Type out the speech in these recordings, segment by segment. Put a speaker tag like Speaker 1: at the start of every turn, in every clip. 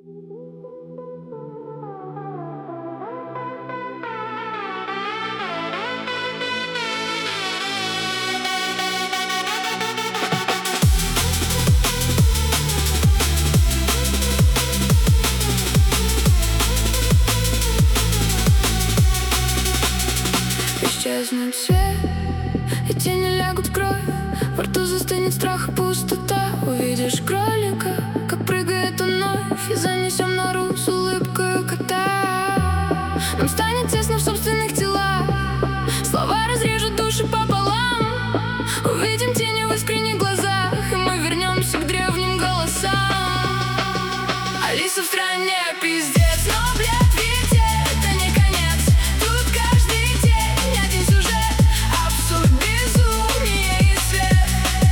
Speaker 1: Исчезнет свет, и тени лягут в кровь. Во рту застынет страх и пустота. Увидишь кролика, как прыгает он вновь, и занесем нору с улыбкой кота. Нам станет тесно в собственных телах, слова разрежут души пополам. Увидим тени в искренних глазах, и мы вернемся к древним голосам. Алиса в стране пиздец, но, блядь, ведь это не конец. Тут каждый день один сюжет, абсурд, безумие и свет.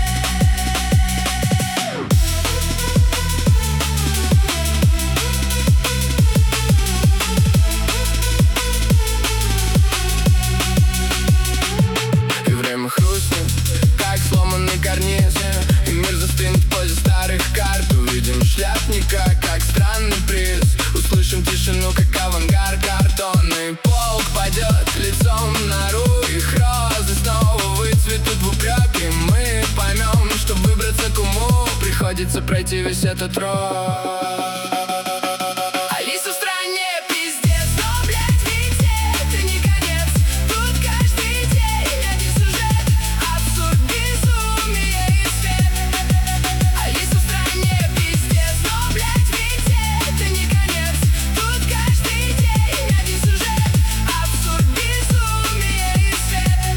Speaker 1: И время хрустнет, как сломанный карниз, и мир застынет в позе старых карт. Увидим шляпника, как странный приз, услышим тишину, как авангард. Картонный полк пойдет лицом в нору, их розы снова выцветут в упреки. Мы поймем, что выбраться к уму приходится пройти весь этот род. Алиса в стране пиздец, но, блядь, ведь это не конец. Тут каждый день один сюжет, абсурд, безумие и свет. Алиса в стране пиздец, но, блядь, ведь это не конец. Тут каждый день один сюжет, абсурд, безумие и свет.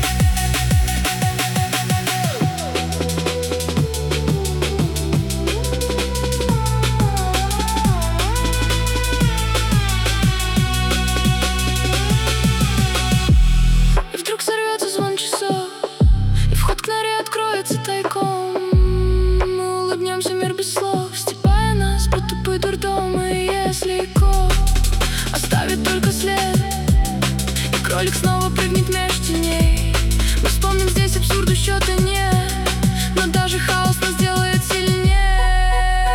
Speaker 1: И вдруг сорвется звон часов, и вход к норе откроется тайком. Мы улыбнемся, мир без слов, степая нас по тупой дурдом. И если кот оставит только след, и кролик снова прыгнет меж теней, мы вспомним здесь абсурду счета нет, но даже хаос нас делает сильнее.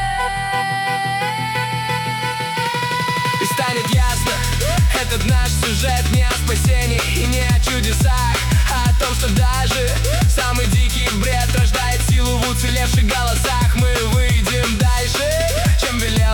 Speaker 1: И станет ясно, этот наш сюжет не о спасении и не о чудесах, а о том, что даже самый дикий бред рождает силу в уцелевших голосах. Мы выйдем дальше, чем велел